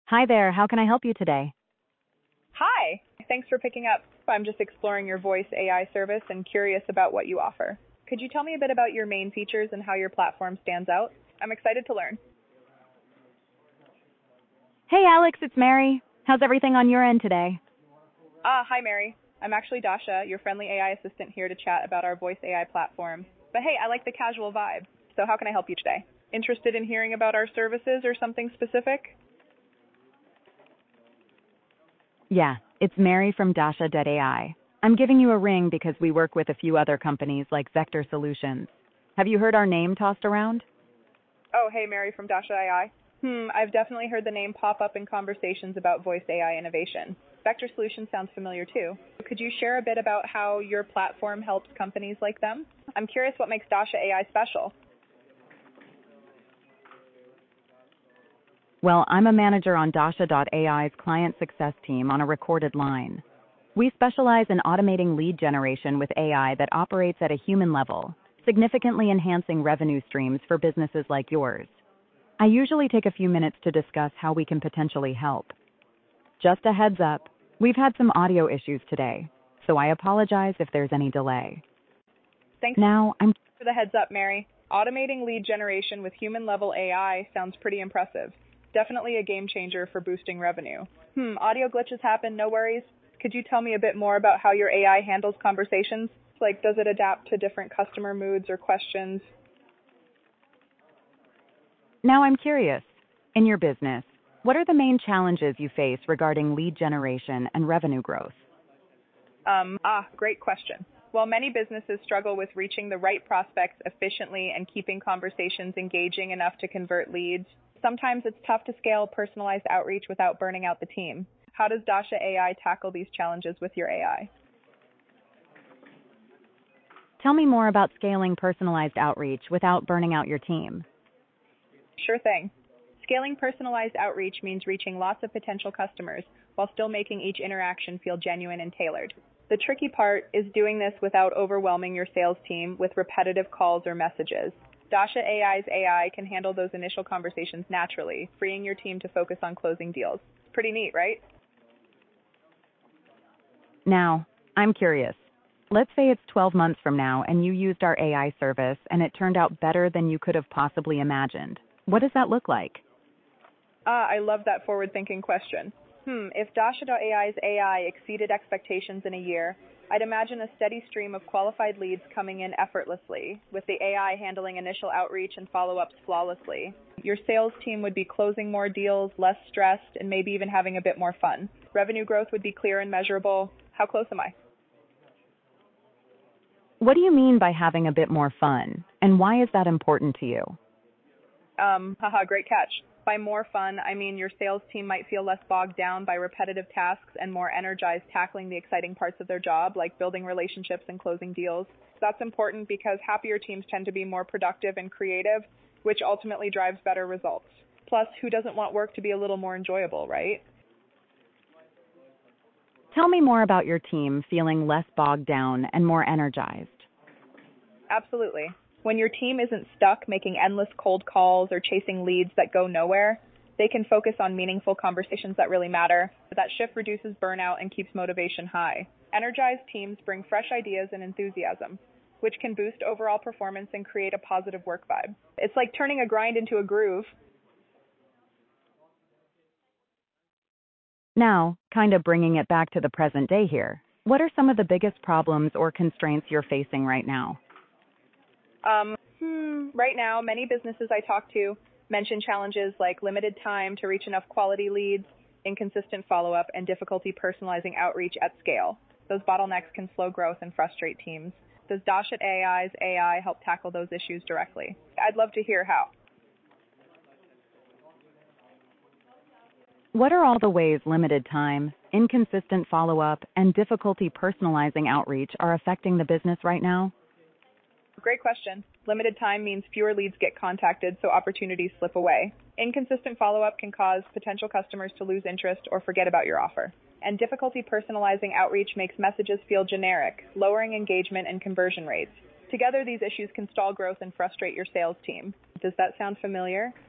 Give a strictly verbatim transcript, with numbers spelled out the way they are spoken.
Hi there, how can I help you today? Hi, thanks for picking up. I'm just exploring your voice A I service and curious about what you offer. Could you tell me a bit about your main features and how your platform stands out? I'm excited to learn. Hey Alex, it's Mary. How's everything on your end today? Ah, hi Mary. I'm actually Dasha, your friendly A I assistant here to chat about our voice A I platform. But hey, I like the casual vibe. So how can I help you today? Interested in hearing about our services or something specific? Yeah, it's Mary from Dasha dot A I. I'm giving you a ring because we work with a few other companies like Vector Solutions. Have you heard our name tossed around? Oh, hey Mary from Dasha A I. Hmm, I've definitely heard the name pop up in conversations about voice A I innovation. Vector Solutions sounds familiar too. Could you share a bit about how your platform helps companies like them? I'm curious what makes Dasha A I special. Well, I'm a manager on Dasha dot A I's client success team on a recorded line. We specialize in automating lead generation with A I that operates at a human level, significantly enhancing revenue streams for businesses like yours. I usually take a few minutes to discuss how we can potentially help. Just a heads up, we've had some audio issues today, so I apologize if there's any delay. Thanks Now, I'm for the heads up, Mary. Automating lead generation with human level A I sounds pretty impressive. Definitely a game changer for boosting revenue. Hmm, audio glitches happen, no worries. Could you tell me a bit more about how your A I handles conversations? Like, does it adapt to different customer moods or questions? now I'm curious. In your business, what are the main challenges you face regarding lead generation and revenue growth? Um, ah, great question. While many businesses struggle with reaching the right prospects efficiently and keeping conversations engaging enough to convert leads, sometimes it's tough to scale personalized outreach without burning out the team. How does Dasha A I tackle these challenges with your A I? Tell me more about scaling personalized outreach without burning out your team. Sure thing. Scaling personalized outreach means reaching lots of potential customers while still making each interaction feel genuine and tailored. The tricky part is doing this without overwhelming your sales team with repetitive calls or messages. Dasha A I's A I can handle those initial conversations naturally, freeing your team to focus on closing deals. Pretty neat, right? Now, I'm curious. Let's say it's twelve months from now and you used our A I service and it turned out better than you could have possibly imagined. What does that look like? Ah, I love that forward-thinking question. Hmm, if Dasha dot A I's A I exceeded expectations in a year, I'd imagine a steady stream of qualified leads coming in effortlessly, with the A I handling initial outreach and follow-ups flawlessly. Your sales team would be closing more deals, less stressed, and maybe even having a bit more fun. Revenue growth would be clear and measurable. How close am I? What do you mean by having a bit more fun, and why is that important to you? Um, haha, great catch. By more fun, I mean your sales team might feel less bogged down by repetitive tasks and more energized tackling the exciting parts of their job, like building relationships and closing deals. That's important because happier teams tend to be more productive and creative, which ultimately drives better results. Plus, who doesn't want work to be a little more enjoyable, right? Tell me more about your team feeling less bogged down and more energized. Absolutely. When your team isn't stuck making endless cold calls or chasing leads that go nowhere, they can focus on meaningful conversations that really matter. That shift reduces burnout and keeps motivation high. Energized teams bring fresh ideas and enthusiasm, which can boost overall performance and create a positive work vibe. It's like turning a grind into a groove. Now, kind of bringing it back to the present day here, what are some of the biggest problems or constraints you're facing right now? Um, hmm, right now, many businesses I talk to mention challenges like limited time to reach enough quality leads, inconsistent follow-up, and difficulty personalizing outreach at scale. Those bottlenecks can slow growth and frustrate teams. Does Dasha A I's A I help tackle those issues directly? I'd love to hear how. What are all the ways limited time, inconsistent follow-up, and difficulty personalizing outreach are affecting the business right now? Great question. Limited time means fewer leads get contacted, so opportunities slip away. Inconsistent follow-up can cause potential customers to lose interest or forget about your offer. And difficulty personalizing outreach makes messages feel generic, lowering engagement and conversion rates. Together, these issues can stall growth and frustrate your sales team. Does that sound familiar?